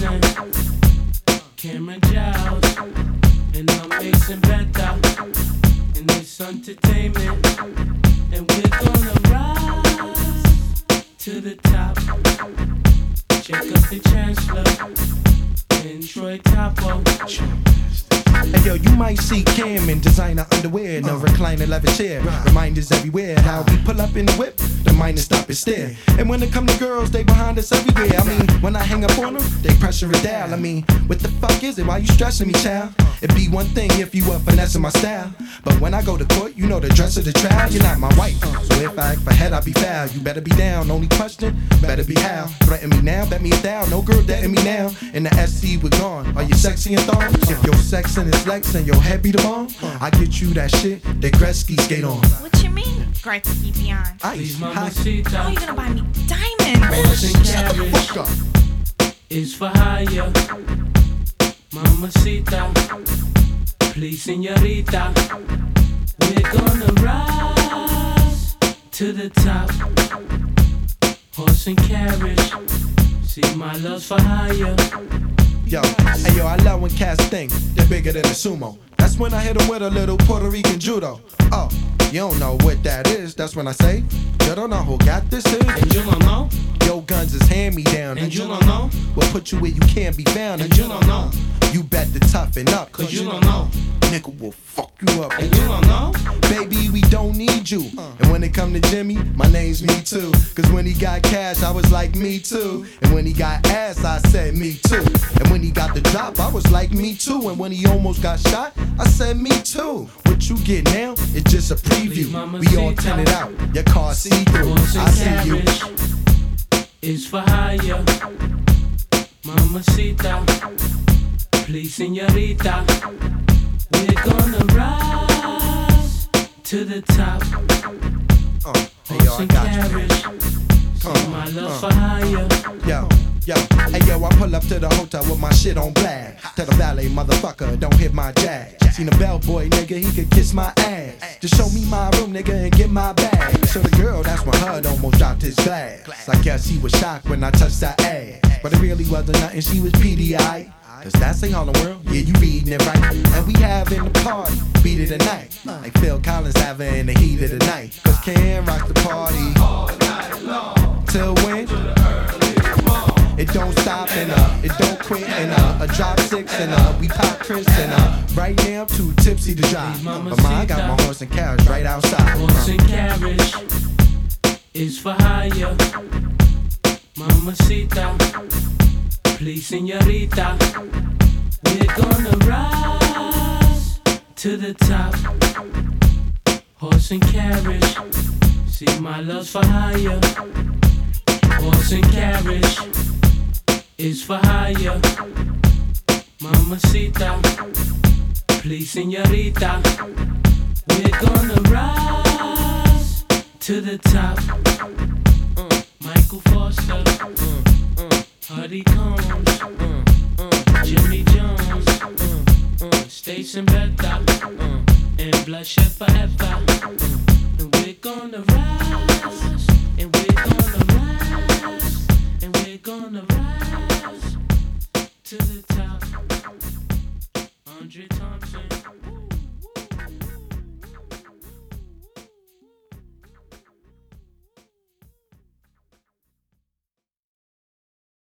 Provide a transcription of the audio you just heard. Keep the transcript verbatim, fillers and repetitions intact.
Jackson, Cameron Giles, and I'm mixing better. And it's entertainment, and we're gonna rise to the top. Check up the Chancellor and Troy Topo. Hey yo, you might see Cam in designer underwear, no recliner leather chair. Reminders everywhere how we pull up in the whip, the mind to stop and stare. And when it come to girls, they behind us everywhere. I mean, when I hang up on them, they pressure it down. I mean, what the fuck is it? Why you stressing me, child? It'd be one thing if you were finessing my style, but when I go to court, you know the dress of the trial. You're not my wife, so if I act for head, I'll be foul. You better be down. Only question, better be how. Threaten me now, bet me a thou. No girl dating me now. In the S C, we're gone. Are you sexy and thong? If your sex and it's flex and your head be the bomb, I get you that shit that Gretzky skate on. What you mean, Gretzky beyond? Please, Ice, mamacita. Oh, you gonna buy me diamonds? Horse Shut the and fuck up. carriage is for hire. Mamacita, please, señorita. We're gonna rise to the top. Horse and carriage, see my love's for hire. Yo, hey yo, I love when cats think they're bigger than a sumo. That's when I hit them with a little Puerto Rican judo. Oh, you don't know what that is. That's when I say, you don't know who got this is. And you don't know, Yo, guns is hand me down. and you don't know, We'll put you where you can't be found. and you don't know, You bet to toughen up, cause you don't know, nigga will fuck you up. and you don't know. Baby, we don't need you. And when it come to Jimmy, my name's me too. Cause when he got cash, I was like me too. And when he got ass, I said me too. And when he got the drop, I was like me too. And when he almost got shot, I said me too. What you get now, it's just a preview. We all tinted out, your car see through. Horse I and see you. carriage is for hire. Mamacita, please, señorita. We're gonna rise to the top. Uh, hey, yo, Horse I and got you. carriage, see my love for hire. Yo, yo, hey yo, I pull up to the hotel with my shit on black. Tell the valet, motherfucker, don't hit my jag. Seen a bellboy, nigga, he could kiss my ass. Just show me my room, nigga, and get my bag. So the girl, that's when H U D almost dropped his glass. I guess he was shocked when I touched that ass. But it really wasn't nothing, she was P D I. Cause that's a Harlem World, yeah, you reading it right. And we having the party, beat it tonight. Like Phil Collins having the heat of the night. Cause Cam rock the party all night long. Till when? It don't stop and uh, it don't quit and uh, a drop six and uh, we pop Chris and uh, right now I'm too tipsy to drive. But mine, I got my horse and carriage right outside. Horse and carriage is for hire. Mamacita, please, señorita. We're gonna rise to the top. Horse and carriage, see my love's for hire. Horse and carriage is for hire. Mamacita, please, señorita. We're gonna rise to the top. Michael Foster, Huddy Combs, Jimmy Jones, Station Bethel, and Bloodshed Forever.